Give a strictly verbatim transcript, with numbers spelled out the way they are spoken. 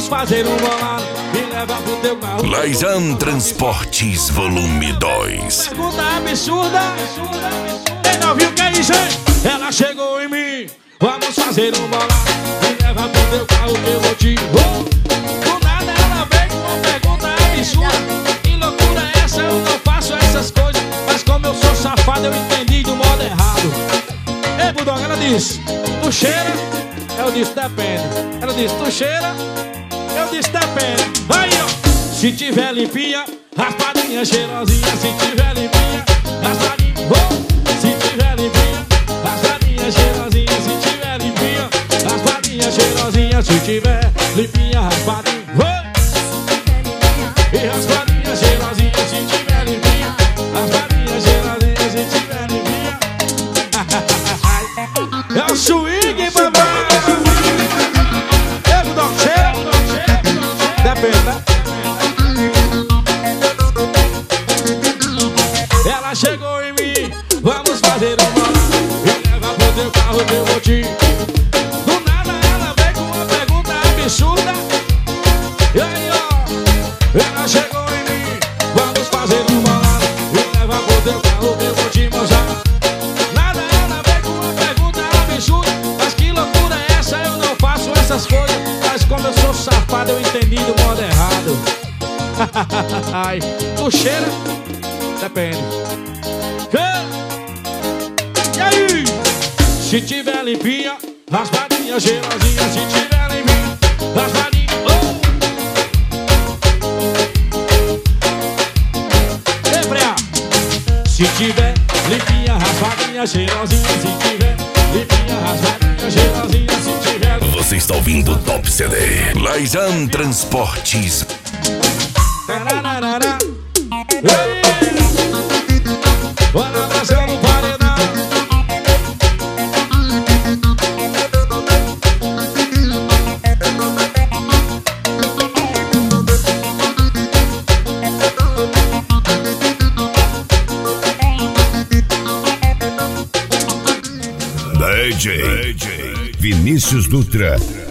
Vamos fazer um bolado e leva pro teu carro. Laisan Transportes Volume dois. Pergunta absurda. Quem não viu que é isso, hein? Ela chegou em mim. Vamos fazer um bolado e leva pro teu carro que eu vou te vou. Do nada ela veio com uma pergunta absurda. Que loucura é essa? Eu não faço essas coisas. Mas como eu sou safado, eu entendi do modo errado. Ei, Bulldog, ela disse, tu cheira? Eu disse, depende. Ela disse, tu cheira? Eu disse, depende. Aí, ó. Se tiver limpinha, raspadinha, cheirosinha. Se tiver limpinha, raspadinha. Oh! Se tiver limpinha, raspadinha, cheirosinha. Se tiver limpinha, raspadinha, cheirosinha. Se tiver limpinha, raspadinha. Oh! E raspadinha, cheirosinha. Se tiver limpinha, raspadinha, cheirosinha. Se tiver limpinha. É o swing, papai. Ei, Bulldog, cheira? Depende, né? Ela chegou em mim, vamos fazer um bolado e leva pro teu carro que eu vou te. Do nada ela veio com uma pergunta absurda. E aí, ó, ela chegou em mim, vamos fazer um bolado e leva pro teu carro que eu vou te mostrar. Nada ela veio com uma pergunta absurda. Mas que loucura é essa? Eu não faço essas coisas. Mas como eu sou safado, eu entendi do modo errado. Ai, tu cheira? Depende. E aí? Se tiver limpinha, raspadinha, cheirosinha. Se tiver limpinha, raspadinha. Oh! Ei, Freia. Se tiver limpinha, raspadinha, cheirosinha. Se tiver limpinha, raspadinha, cheirosinha. Se tiver. Você está ouvindo o Top C D. Laisan Transportes. Tararara. Ei! Bora passar no paredão. D J Vinícius Dutra.